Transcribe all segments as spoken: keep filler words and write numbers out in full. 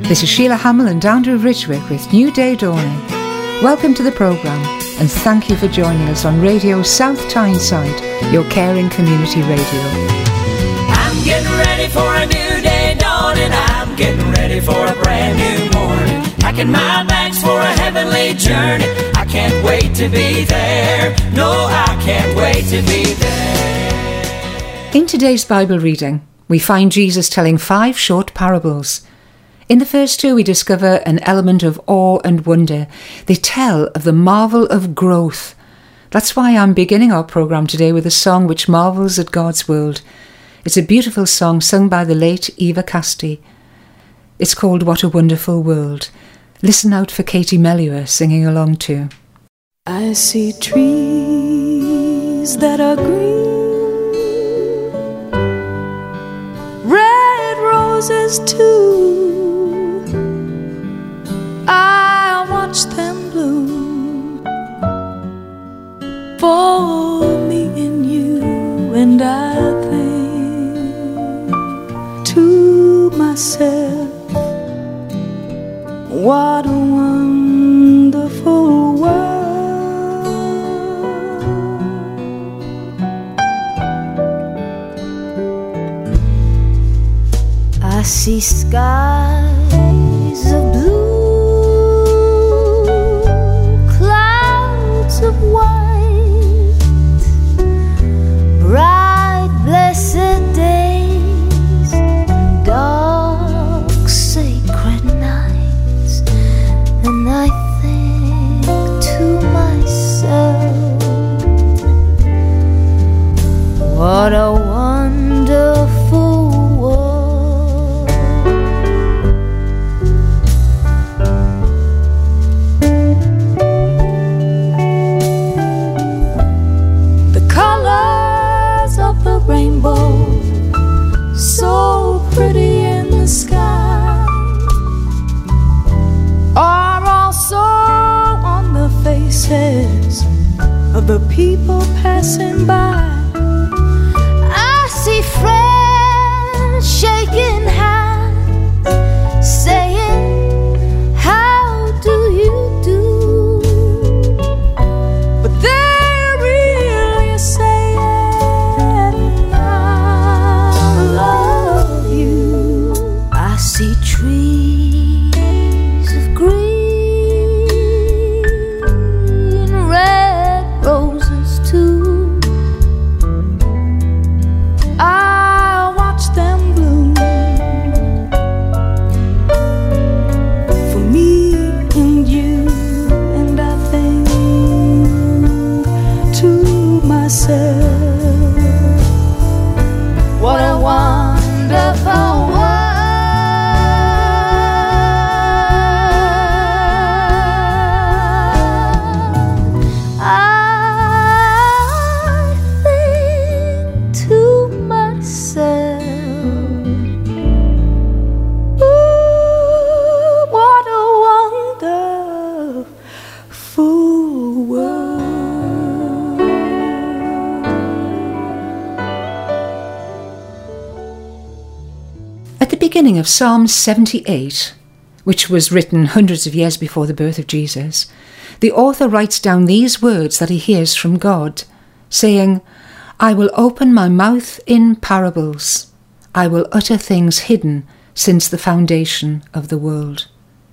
This is Sheila Hamill and Andrew Ridgwick with New Day Dawning. Welcome to the programme and thank you for joining us on Radio South Tyneside, your caring community radio. I'm getting ready for a new day dawning. I'm getting ready for a brand new morning. Packing my bags for a heavenly journey. I can't wait to be there. No, I can't wait to be there. In today's Bible reading, we find Jesus telling five short parables. In the first two, we discover an element of awe and wonder. They tell of the marvel of growth. That's why I'm beginning our programme today with a song which marvels at God's world. It's a beautiful song sung by the late Eva Casti. It's called What a Wonderful World. Listen out for Katie Melua singing along too. I see trees that are green, red roses too. I watch them bloom for me and you, and I think to myself, what a wonderful world. I see skies of blue, of white, bright blessed days, dark sacred nights, and I think to myself, what a wonderful world. Rainbow, so pretty in the sky, are also on the faces of the people passing by. I see friends shaking hands, saying, how do you do? But they're really saying, see trees of green, red roses too. I watch them bloom for me and you, and I think to myself, what a wonderful world. At the beginning of Psalm seventy-eight, which was written hundreds of years before the birth of Jesus, the author writes down these words that he hears from God, saying, I will open my mouth in parables. I will utter things hidden since the foundation of the world.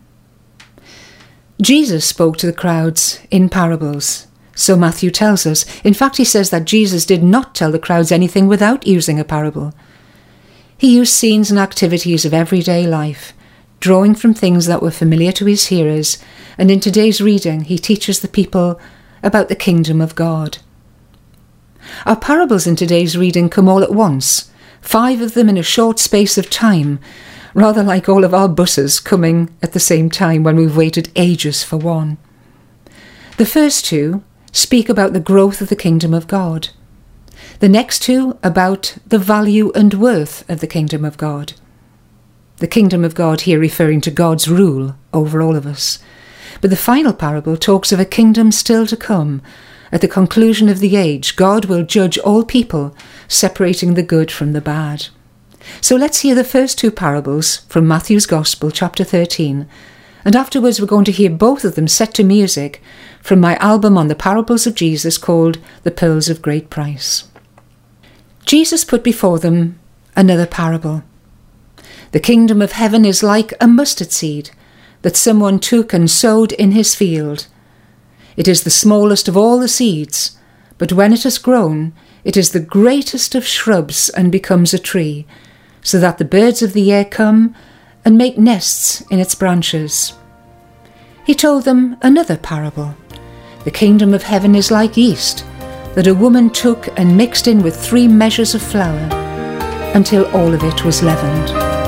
Jesus spoke to the crowds in parables, so Matthew tells us. In fact, he says that Jesus did not tell the crowds anything without using a parable. He used scenes and activities of everyday life, drawing from things that were familiar to his hearers, and in today's reading he teaches the people about the kingdom of God. Our parables in today's reading come all at once, five of them in a short space of time, rather like all of our buses coming at the same time when we've waited ages for one. The first two speak about the growth of the kingdom of God. The next two about the value and worth of the kingdom of God. The kingdom of God here referring to God's rule over all of us. But the final parable talks of a kingdom still to come. At the conclusion of the age, God will judge all people, separating the good from the bad. So let's hear the first two parables from Matthew's Gospel, chapter thirteen, and afterwards we're going to hear both of them set to music from my album on the parables of Jesus called The Pearls of Great Price. Jesus put before them another parable. The kingdom of heaven is like a mustard seed that someone took and sowed in his field. It is the smallest of all the seeds, but when it has grown, it is the greatest of shrubs and becomes a tree, so that the birds of the air come and make nests in its branches. He told them another parable. The kingdom of heaven is like yeast that a woman took and mixed in with three measures of flour until all of it was leavened.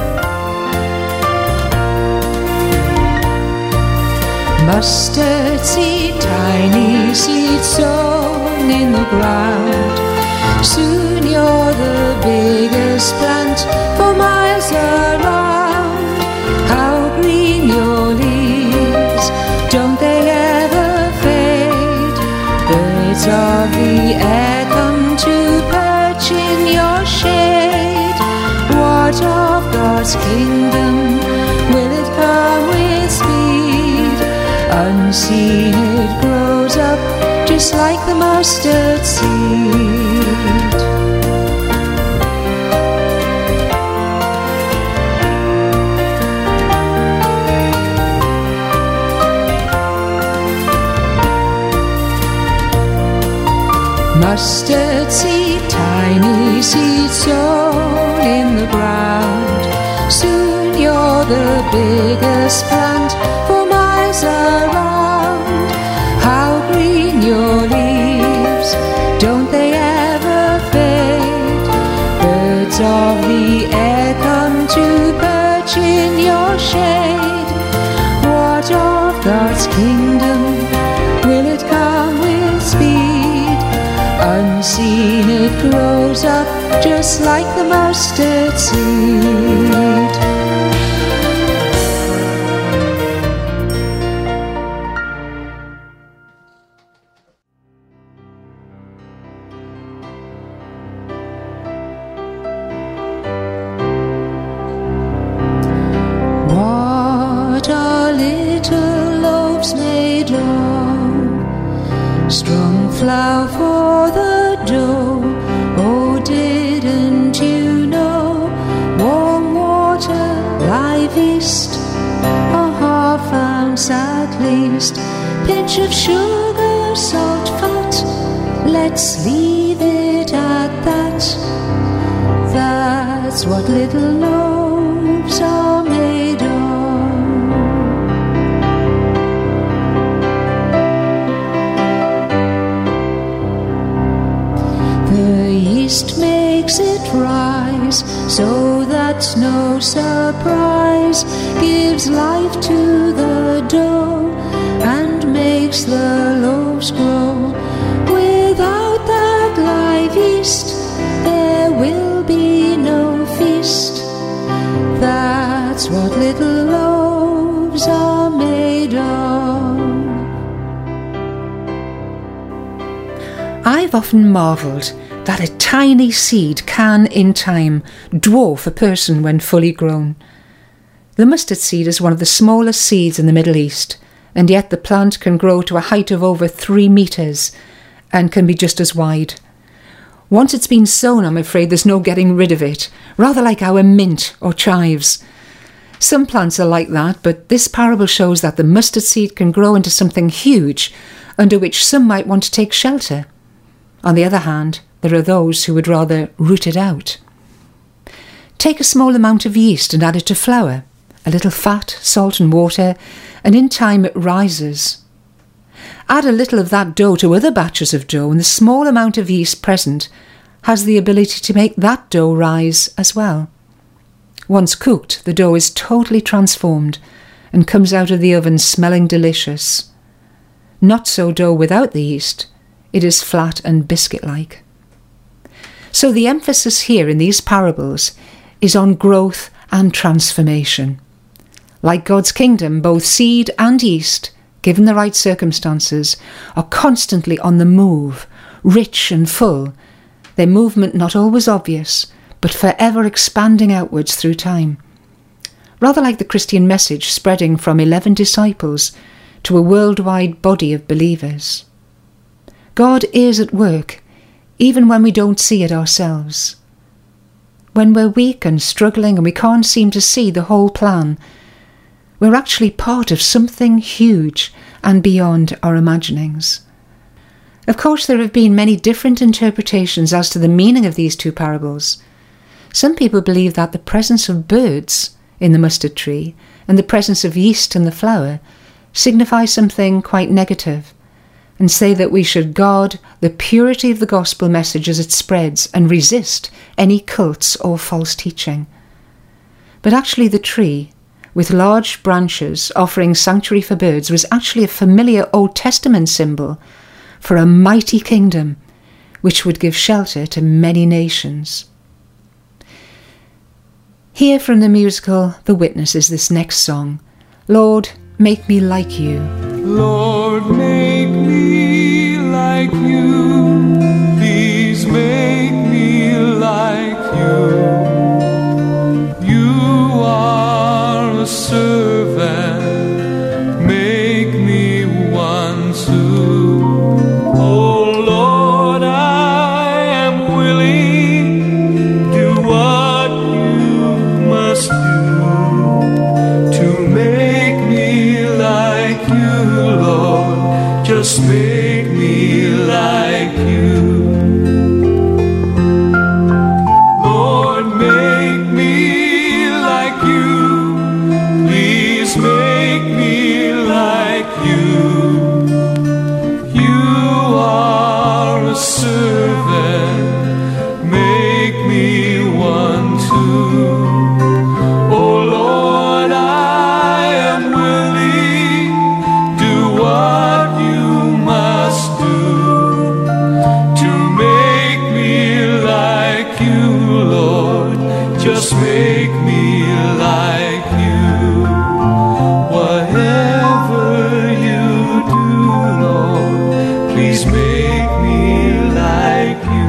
Mustard seed, tiny seed sown in the ground. Soon you're the biggest plant for miles around. How green your leaves, don't they ever fade? Birds of the air come to perch in your shade. What of God's kingdom, will it come with speed? Unseen it grows up just like the mustard seed. Mustard seed, tiny seed sown in the ground. Soon you're the biggest plant for miles around. How green your leaves, don't they ever fade? Birds of the air come to perch in your shade. What of God's kingdom, will it come with speed? Unseen it grows up just like the mustard seed. What are little loaves made of? Strong flour for the dough. Oh, didn't you know? Warm water, live yeast, a half ounce at least. Pinch of sugar, salt, fat, let's leave it at that. That's what little loaves are made of. Yeast makes it rise, so that's no surprise. Gives life to the dough and makes the loaves grow. Without that live yeast, there will be no feast. That's what little loaves are made of. I've often marvelled that a tiny seed can, in time, dwarf a person when fully grown. The mustard seed is one of the smallest seeds in the Middle East, and yet the plant can grow to a height of over three metres and can be just as wide. Once it's been sown, I'm afraid there's no getting rid of it, rather like our mint or chives. Some plants are like that, but this parable shows that the mustard seed can grow into something huge, under which some might want to take shelter. On the other hand, there are those who would rather root it out. Take a small amount of yeast and add it to flour, a little fat, salt and water, and in time it rises. Add a little of that dough to other batches of dough, and the small amount of yeast present has the ability to make that dough rise as well. Once cooked, the dough is totally transformed and comes out of the oven smelling delicious. Not so dough without the yeast. It is flat and biscuit-like. So the emphasis here in these parables is on growth and transformation. Like God's kingdom, both seed and yeast, given the right circumstances, are constantly on the move, rich and full, their movement not always obvious, but forever expanding outwards through time. Rather like the Christian message spreading from eleven disciples to a worldwide body of believers. God is at work, even when we don't see it ourselves. When we're weak and struggling and we can't seem to see the whole plan, we're actually part of something huge and beyond our imaginings. Of course, there have been many different interpretations as to the meaning of these two parables. Some people believe that the presence of birds in the mustard tree and the presence of yeast in the flour signify something quite negative, and say that we should guard the purity of the gospel message as it spreads and resist any cults or false teaching. But actually the tree, with large branches offering sanctuary for birds, was actually a familiar Old Testament symbol for a mighty kingdom which would give shelter to many nations. Here from the musical The Witness is this next song, Lord, Make Me Like You. Lord, make me like you. Please make me like you. You are a servant. Make me one too. Oh Lord, I am willing. Do what you must do to make me like you, Lord. Just make me like you. Lord, make me like you. Please make me like you. You are a servant. Make me one too. Oh Lord, I am willing. Do what you must do to make me like you, Lord. Just make me like you. Whatever you do, Lord, please make me like you.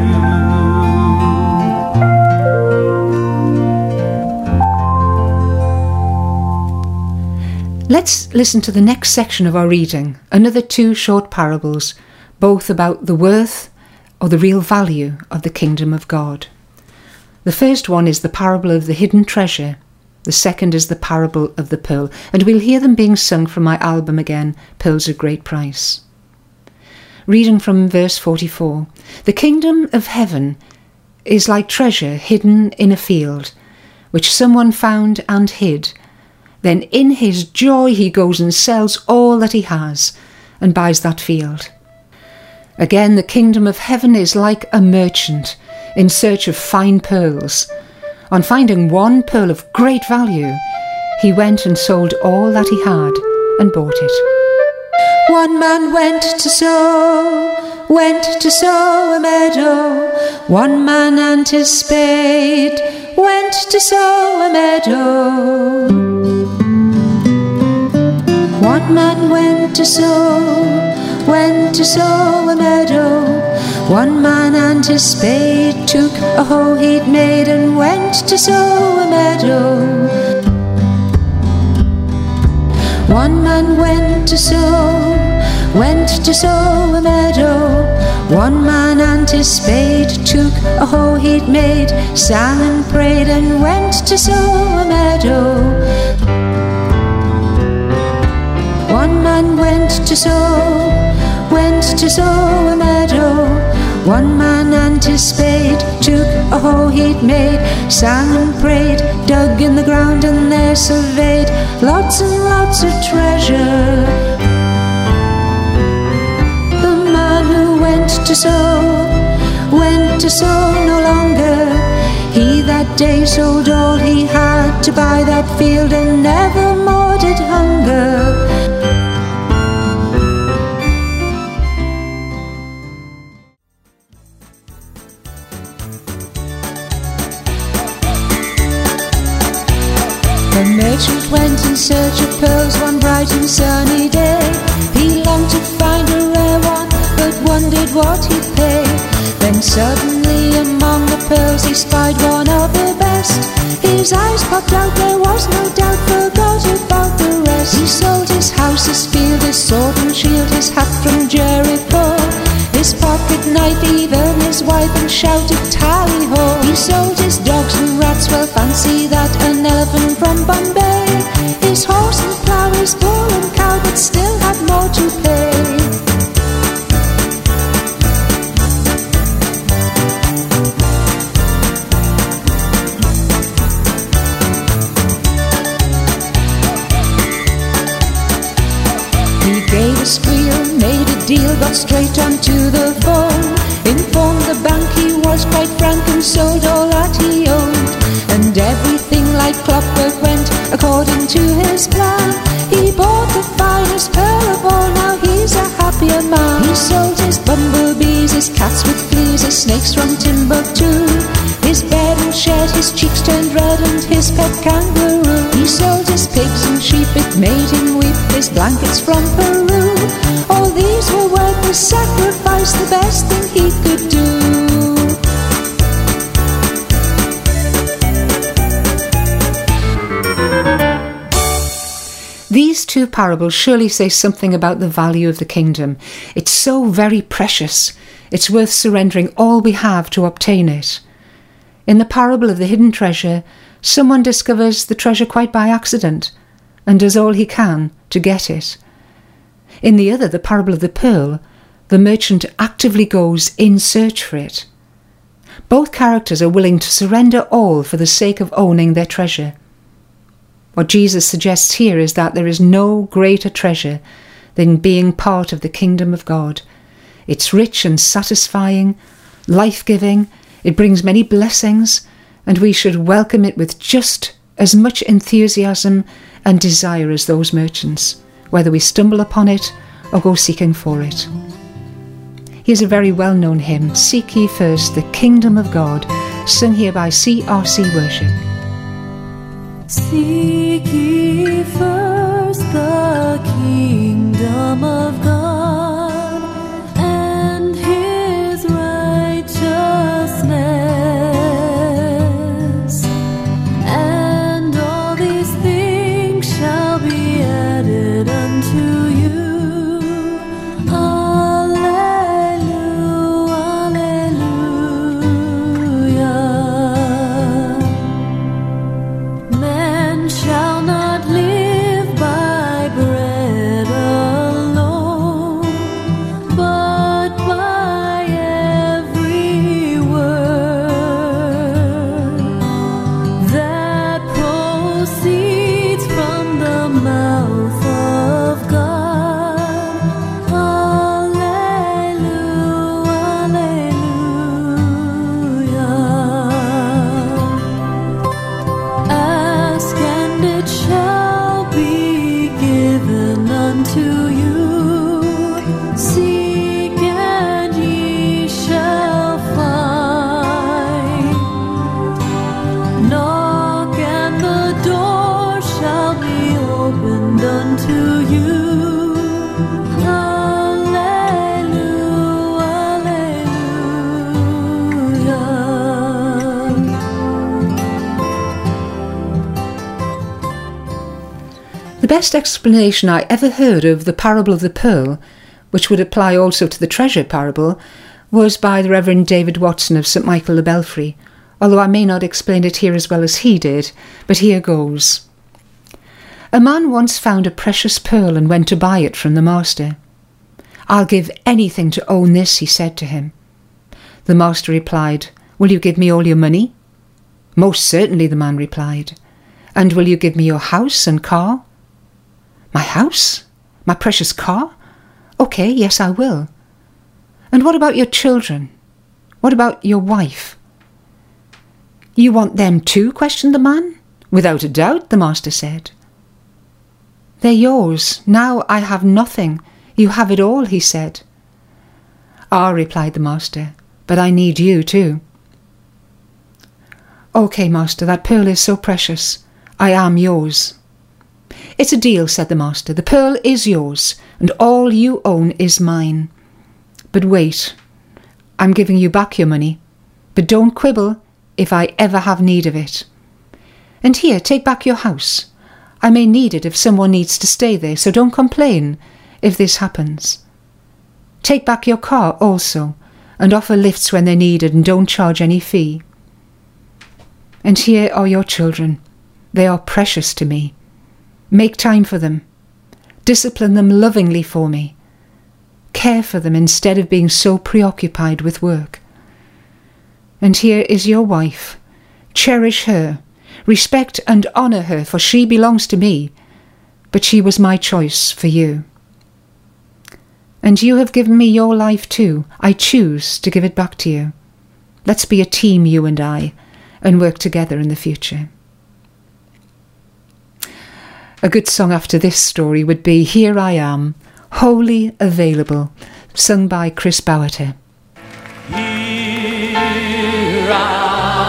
Let's listen to the next section of our reading, another two short parables, both about the worth or the real value of the kingdom of God. The first one is the parable of the hidden treasure. The second is the parable of the pearl, and we'll hear them being sung from my album again, Pearls of Great Price. Reading from verse forty-four. The kingdom of heaven is like treasure hidden in a field, which someone found and hid. Then in his joy he goes and sells all that he has and buys that field. Again, the kingdom of heaven is like a merchant in search of fine pearls. On finding one pearl of great value, he went and sold all that he had and bought it. One man went to sow, went to sow a meadow. One man and his spade went to sow a meadow. One man went to sow, went to sow a meadow. One man and his spade took a hoe he'd made and went to sow a meadow. One man went to sow, went to sow a meadow. One man and his spade took a hoe he'd made, sang and prayed and went to sow a meadow. One man went to sow, went to sow a meadow. One man and his spade took a hoe he'd made, sang and prayed, dug in the ground and there surveyed lots and lots of treasure. The man who went to sow, went to sow no longer. He that day sold all he had to buy that field and never more did hunger. The merchant went in search of pearls one bright and sunny day. He longed to find a rare one, but wondered what he'd pay. Then suddenly among the pearls he spied one of popped out, there was no doubt, forgot about the rest. He sold his house, his field, his sword and shield, his hat from Jericho, his pocket knife, even his wife, and shouted tally-ho. He sold his dogs and rats, well fancy that, an elephant from Bombay, his horse and plough, his bull and cow, but still had more to pay. He gave a squeal, made a deal, got straight onto the phone, informed the bank he was quite frank and sold all that he owned, and everything like clockwork went according to his plan. He bought the finest pearl of all, now he's a happier man. He sold his bumblebees, his cats with fleas, his snakes from Timbuktu, his bed and shed, his cheeks turned red, and his pet kangaroo. He sold his pigs and sheep, it made him weep, his blankets from Peru. All these were worth the sacrifice, the best thing he could do. These two parables surely say something about the value of the kingdom. It's so very precious. It's worth surrendering all we have to obtain it. In the parable of the hidden treasure, someone discovers the treasure quite by accident and does all he can to get it. In the other, the parable of the pearl, the merchant actively goes in search for it. Both characters are willing to surrender all for the sake of owning their treasure. What Jesus suggests here is that there is no greater treasure than being part of the kingdom of God. It's rich and satisfying, life-giving, it brings many blessings, and we should welcome it with just as much enthusiasm and desire as those merchants, whether we stumble upon it or go seeking for it. Here's a very well-known hymn, Seek Ye First the Kingdom of God, sung here by C R C Worship. Seek ye first the kingdom of God and his righteousness, and all these things shall be added unto you. The best explanation I ever heard of the parable of the pearl, which would apply also to the treasure parable, was by the Reverend David Watson of St Michael the Belfry, although I may not explain it here as well as he did, but here goes. A man once found a precious pearl and went to buy it from the master. "I'll give anything to own this," he said to him. The master replied, "Will you give me all your money?" "Most certainly," the man replied. "And will you give me your house and car?" "My house? My precious car? Okay, yes, I will." "And what about your children? What about your wife?" "You want them too?" questioned the man. "Without a doubt," the master said. "They're yours. Now I have nothing. You have it all," he said. "Ah," replied the master, "but I need you too." "Okay, master, that pearl is so precious. I am yours." "It's a deal," said the master. "The pearl is yours, and all you own is mine. But wait, I'm giving you back your money, but don't quibble if I ever have need of it. And here, take back your house. I may need it if someone needs to stay there, so don't complain if this happens. Take back your car also, and offer lifts when they're needed, and don't charge any fee. And here are your children. They are precious to me. Make time for them. Discipline them lovingly for me. Care for them instead of being so preoccupied with work. And here is your wife. Cherish her. Respect and honour her, for she belongs to me, but she was my choice for you. And you have given me your life too. I choose to give it back to you. Let's be a team, you and I, and work together in the future. A good song after this story would be Here I Am, Wholly Available, sung by Chris Bowerter. Here I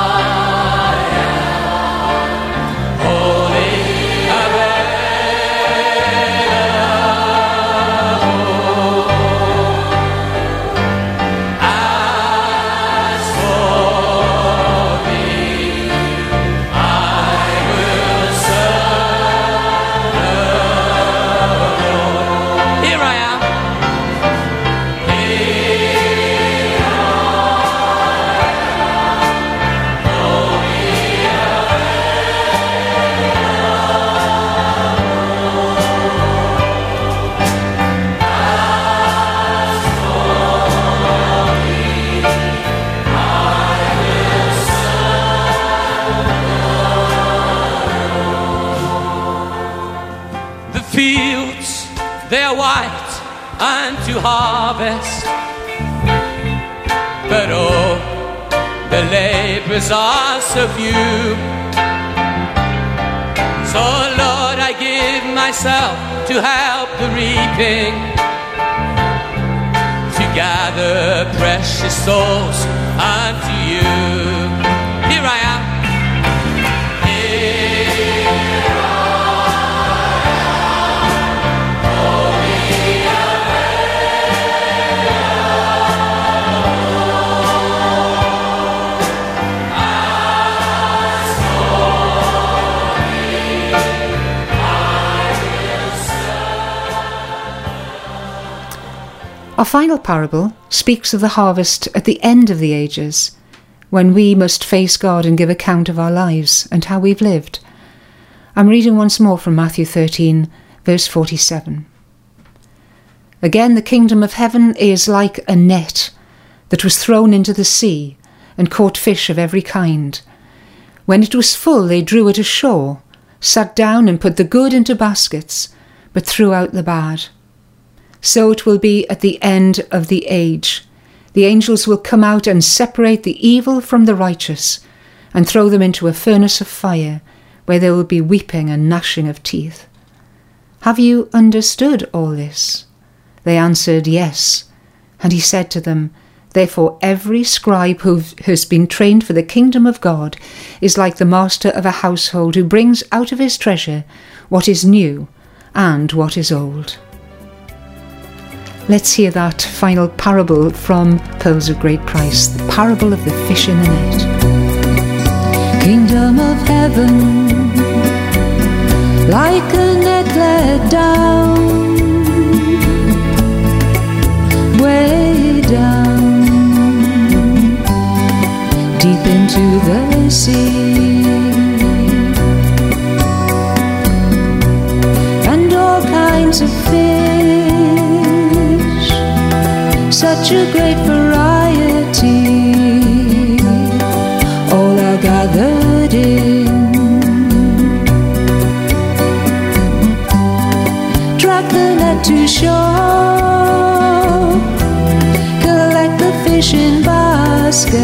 and to harvest, but oh, the labours are so few. So Lord, I give myself to help the reaping, to gather precious souls unto you. Here I am. Our final parable speaks of the harvest at the end of the ages, when we must face God and give account of our lives and how we've lived. I'm reading once more from Matthew thirteen, verse forty-seven. Again, the kingdom of heaven is like a net that was thrown into the sea and caught fish of every kind. When it was full, they drew it ashore, sat down and put the good into baskets, but threw out the bad. So it will be at the end of the age. The angels will come out and separate the evil from the righteous and throw them into a furnace of fire, where there will be weeping and gnashing of teeth. Have you understood all this? They answered, Yes. And he said to them, Therefore every scribe who has been trained for the kingdom of God is like the master of a household who brings out of his treasure what is new and what is old. Let's hear that final parable from Pearls of Great Price, the parable of the fish in the net. Kingdom of heaven, like a net let down, way down, deep into the sea, and all kinds of fish, such a great variety, all are gathered in. Drag the net to shore, collect the fish in baskets,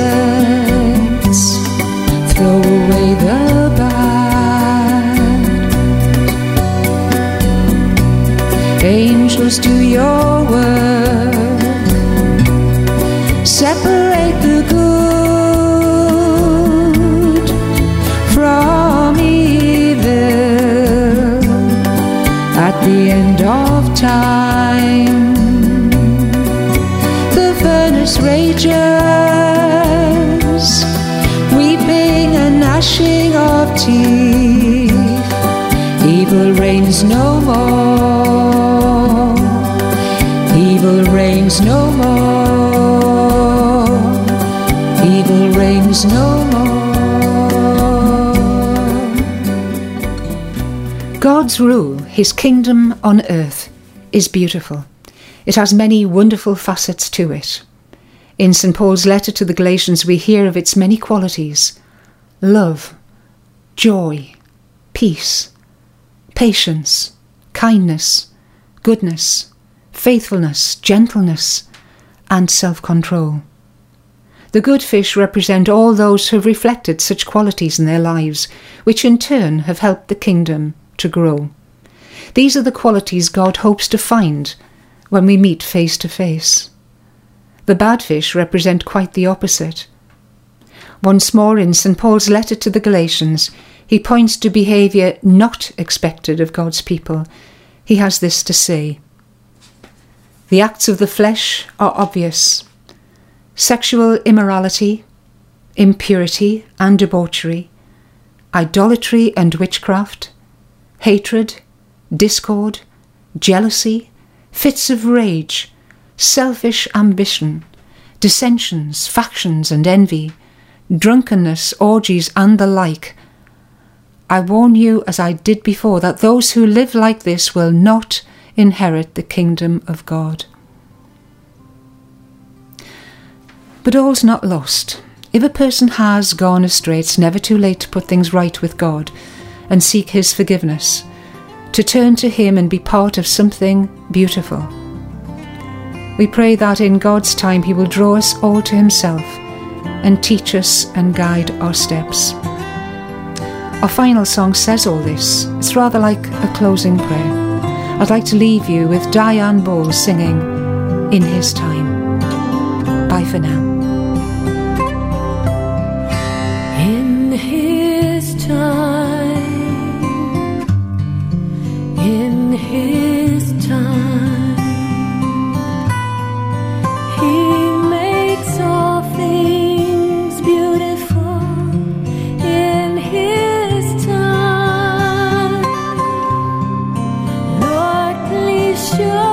throw away the bad. Angels, do your work, separate the good from evil. At the end of time, the furnace rages, weeping and gnashing of teeth. reigns no more. Evil reigns no more. Evil reigns no more. God's rule, his kingdom on earth, is beautiful. It has many wonderful facets to it. In Saint Paul's letter to the Galatians, we hear of its many qualities: love, joy, peace, patience, kindness, goodness, faithfulness, gentleness, and self-control. The good fish represent all those who have reflected such qualities in their lives, which in turn have helped the kingdom to grow. These are the qualities God hopes to find when we meet face to face. The bad fish represent quite the opposite. Once more, in Saint Paul's letter to the Galatians, he points to behaviour not expected of God's people. He has this to say: the acts of the flesh are obvious: sexual immorality, impurity and debauchery, idolatry and witchcraft, hatred, discord, jealousy, fits of rage, selfish ambition, dissensions, factions and envy, drunkenness, orgies and the like. I warn you, as I did before, that those who live like this will not inherit the kingdom of God. But all's not lost. If a person has gone astray, it's never too late to put things right with God and seek his forgiveness, to turn to him and be part of something beautiful. We pray that in God's time he will draw us all to himself and teach us and guide our steps. Our final song says all this. It's rather like a closing prayer. I'd like to leave you with Diane Bowles singing In His Time. Bye for now. In His time, in His time, He makes all things beautiful. In His time, Lord, please show